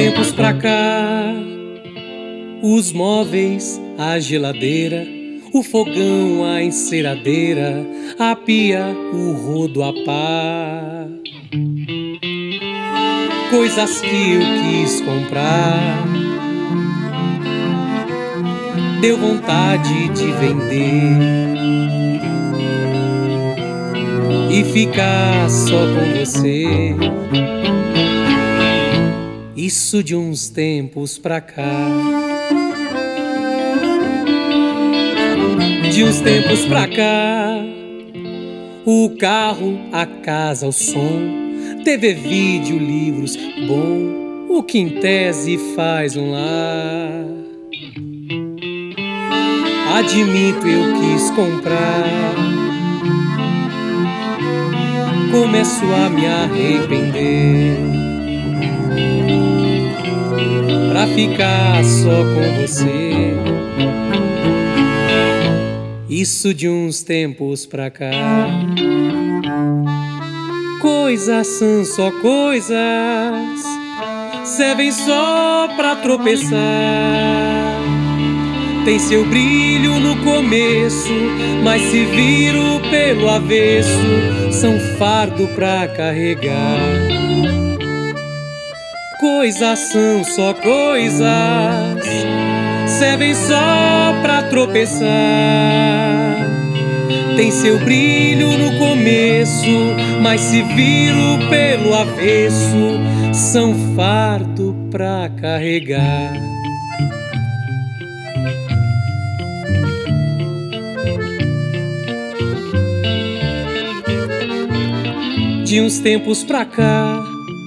tempos pra cá, os móveis, a geladeira, o fogão, a enceradeira, a pia, o rodo, a pá. Coisas que eu quis comprar, deu vontade de vender e ficar só com você. Isso de uns tempos pra cá. De uns tempos pra cá, o carro, a casa, o som, TV, vídeo, livros, bom, o que em tese faz um lar. Admito, eu quis comprar, começo a me arrepender, pra ficar só com você. Isso de uns tempos pra cá. Coisas são só coisas, servem só pra tropeçar. Tem seu brilho no começo, mas se viram pelo avesso, são fardo pra carregar. Coisas são só coisas, servem só pra tropeçar. Tem seu brilho no começo, mas se viram pelo avesso, são fardo pra carregar. De uns tempos pra cá,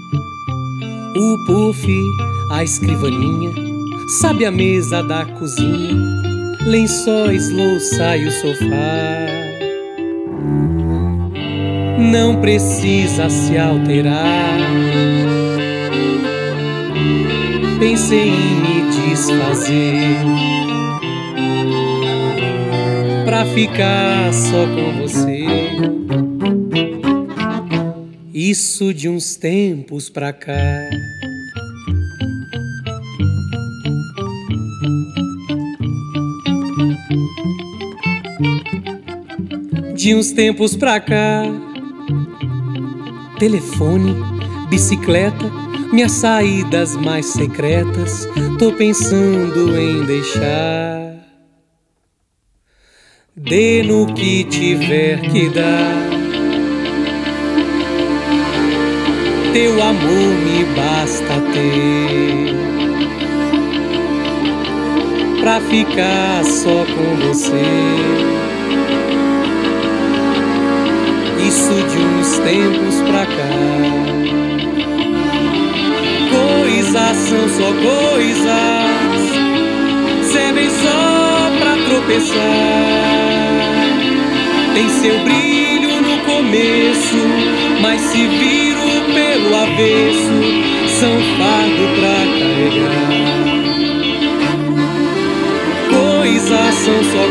o puff, a escrivaninha, sabe a mesa da cozinha, lençóis, louça e o sofá. Não precisa se alterar. Pensei em me desfazer pra ficar só com você. Isso de uns tempos pra cá. De uns tempos pra cá, telefone, bicicleta, minhas saídas mais secretas, tô pensando em deixar. Dê no que tiver que dar, teu amor me basta ter, pra ficar só com você. Isso de uns tempos pra cá. Coisas são só coisas, servem só pra tropeçar. Tem seu brilho no começo, mas se viram pelo avesso, são fardo pra carregar. Coisas são só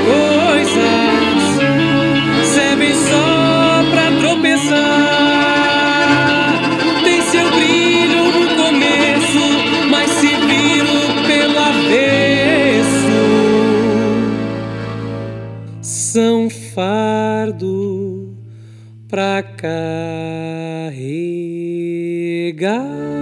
coisas, servem só pra tropeçar. Tem seu brilho no começo, mas se viram pelo avesso, são fardo pra carregar.